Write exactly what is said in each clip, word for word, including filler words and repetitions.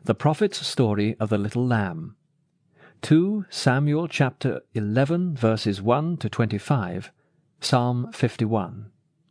The prophet's story of the little lamb. Two Samuel chapter eleven verses one to twenty-five. Psalm fifty-one.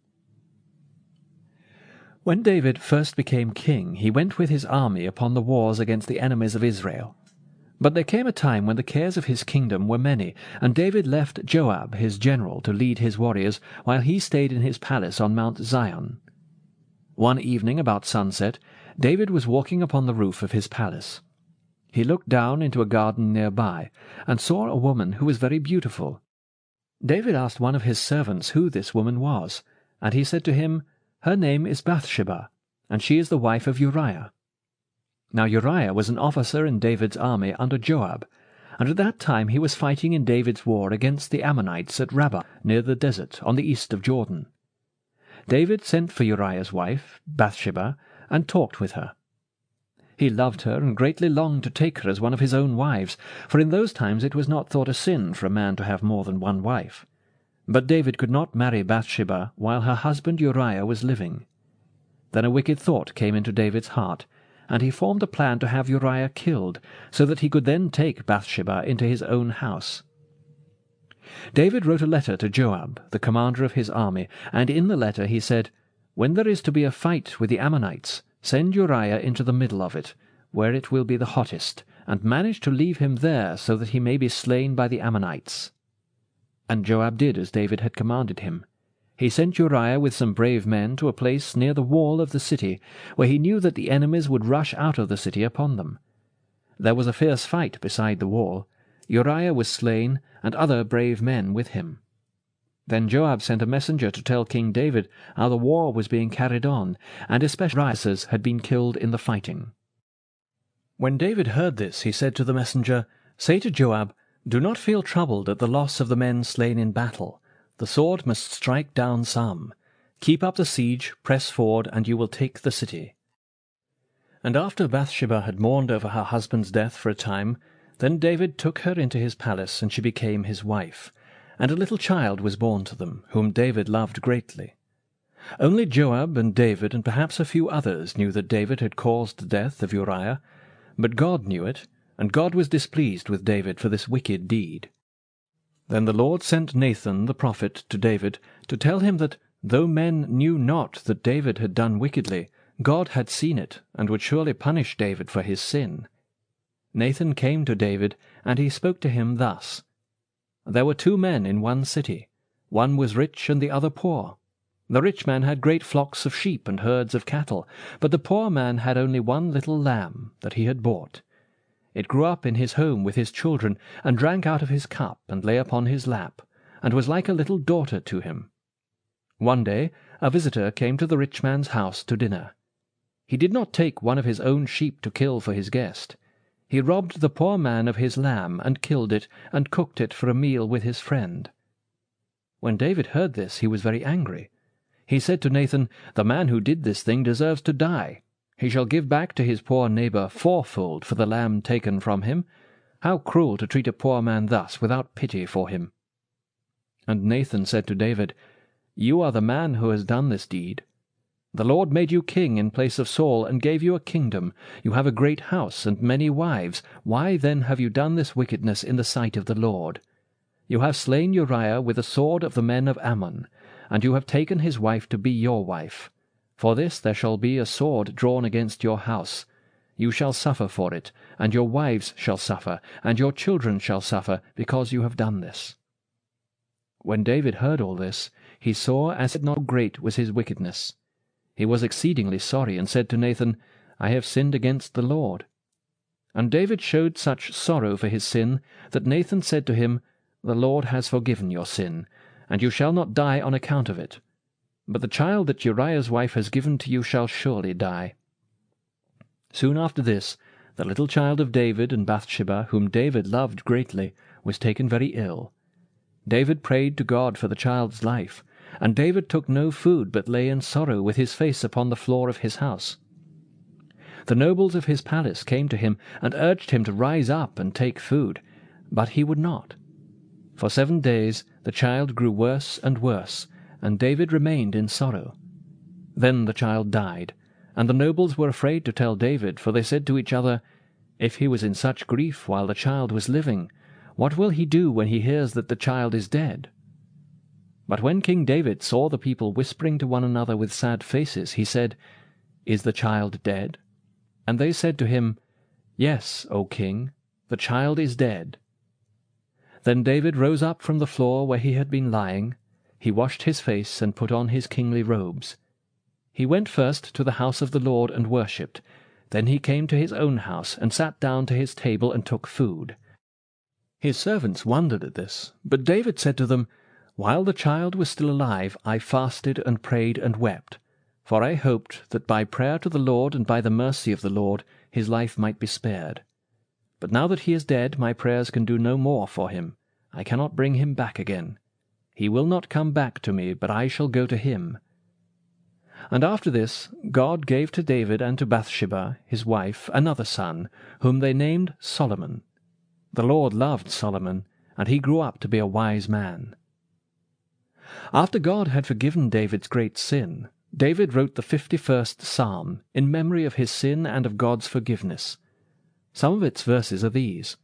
When David first became king, he went with his army upon the wars against the enemies of Israel. But there came a time when the cares of his kingdom were many, and David left Joab his general to lead his warriors, while he stayed in his palace on Mount Zion. One evening about sunset, David was walking upon the roof of his palace. He looked down into a garden near by, and saw a woman who was very beautiful. David asked one of his servants who this woman was, and he said to him, "Her name is Bathsheba, and she is the wife of Uriah." Now Uriah was an officer in David's army under Joab, and at that time he was fighting in David's war against the Ammonites at Rabbah, near the desert, on the east of Jordan. David sent for Uriah's wife, Bathsheba, and talked with her. He loved her, and greatly longed to take her as one of his own wives, for in those times it was not thought a sin for a man to have more than one wife. But David could not marry Bathsheba while her husband Uriah was living. Then a wicked thought came into David's heart, and he formed a plan to have Uriah killed, so that he could then take Bathsheba into his own house. David wrote a letter to Joab, the commander of his army, and in the letter he said, "When there is to be a fight with the Ammonites, send Uriah into the middle of it, where it will be the hottest, and manage to leave him there, so that he may be slain by the Ammonites." And Joab did as David had commanded him. He sent Uriah with some brave men to a place near the wall of the city, where he knew that the enemies would rush out of the city upon them. There was a fierce fight beside the wall. Uriah was slain, and other brave men with him. Then Joab sent a messenger to tell King David how the war was being carried on, and especially Uriah had been killed in the fighting. When David heard this, he said to the messenger, "Say to Joab, do not feel troubled at the loss of the men slain in battle. The sword must strike down some. Keep up the siege, press forward, and you will take the city." And after Bathsheba had mourned over her husband's death for a time, then David took her into his palace, and she became his wife. And a little child was born to them, whom David loved greatly. Only Joab and David, and perhaps a few others, knew that David had caused the death of Uriah, but God knew it, and God was displeased with David for this wicked deed. Then the Lord sent Nathan the prophet to David, to tell him that, though men knew not that David had done wickedly, God had seen it, and would surely punish David for his sin. Nathan came to David, and he spoke to him thus: "There were two men in one city. One was rich and the other poor. The rich man had great flocks of sheep and herds of cattle, but the poor man had only one little lamb that he had bought. It grew up in his home with his children, and drank out of his cup, and lay upon his lap, and was like a little daughter to him. One day a visitor came to the rich man's house to dinner. He did not take one of his own sheep to kill for his guest. He robbed the poor man of his lamb, and killed it, and cooked it for a meal with his friend." When David heard this, he was very angry. He said to Nathan, "The man who did this thing deserves to die. He shall give back to his poor neighbor fourfold for the lamb taken from him. How cruel to treat a poor man thus, without pity for him." And Nathan said to David, "You are the man who has done this deed. The Lord made you king in place of Saul, and gave you a kingdom. You have a great house and many wives. Why then have you done this wickedness in the sight of the Lord? You have slain Uriah with the sword of the men of Ammon, and you have taken his wife to be your wife. For this there shall be a sword drawn against your house. You shall suffer for it, and your wives shall suffer, and your children shall suffer, because you have done this." When David heard all this, he saw as it not great was his wickedness. He was exceedingly sorry, and said to Nathan, "I have sinned against the Lord." And David showed such sorrow for his sin, that Nathan said to him, "The Lord has forgiven your sin, and you shall not die on account of it. But the child that Uriah's wife has given to you shall surely die." Soon after this, the little child of David and Bathsheba, whom David loved greatly, was taken very ill. David prayed to God for the child's life, and David took no food, but lay in sorrow with his face upon the floor of his house. The nobles of his palace came to him, and urged him to rise up and take food, but he would not. For seven days the child grew worse and worse, and David remained in sorrow. Then the child died, And the nobles were afraid to tell David, for they said to each other, If he was in such grief while the child was living, what will he do when he hears that the child is dead? But when King David saw the people whispering to one another with sad faces, he said, Is the child dead? And they said to him, Yes, O king, the child is dead. Then David rose up from the floor where he had been lying. He washed his face and put on his kingly robes. He went first to the house of the Lord and worshipped. Then he came to his own house and sat down to his table and took food. His servants wondered at this, but David said to them, While the child was still alive, I fasted and prayed and wept, for I hoped that by prayer to the Lord and by the mercy of the Lord his life might be spared. But now that he is dead, my prayers can do no more for him. I cannot bring him back again. He will not come back to me, but I shall go to him. And after this God gave to David and to Bathsheba, his wife, another son, whom they named Solomon. The Lord loved Solomon, and he grew up to be a wise man. After God had forgiven David's great sin, David wrote the fifty-first Psalm in memory of his sin and of God's forgiveness. Some of its verses are these.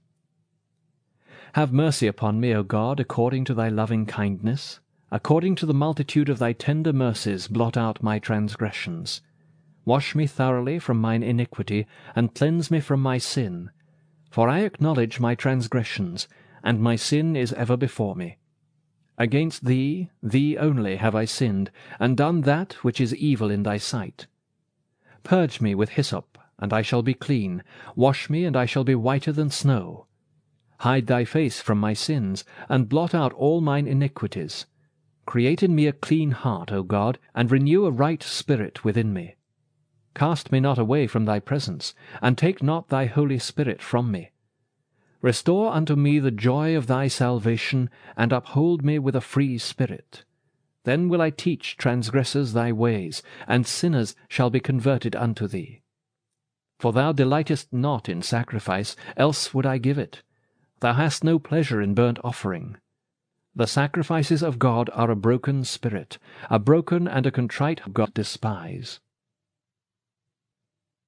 Have mercy upon me, O God, according to thy loving kindness. According to the multitude of thy tender mercies, blot out my transgressions. Wash me thoroughly from mine iniquity, and cleanse me from my sin. For I acknowledge my transgressions, and my sin is ever before me. Against thee, thee only, have I sinned, and done that which is evil in thy sight. Purge me with hyssop, and I shall be clean. Wash me, and I shall be whiter than snow. Hide thy face from my sins, and blot out all mine iniquities. Create in me a clean heart, O God, and renew a right spirit within me. Cast me not away from thy presence, and take not thy Holy Spirit from me. Restore unto me the joy of thy salvation, and uphold me with a free spirit. Then will I teach transgressors thy ways, and sinners shall be converted unto thee. For thou delightest not in sacrifice, else would I give it. Thou hast no pleasure in burnt offering. The sacrifices of God are a broken spirit, a broken and a contrite God despise.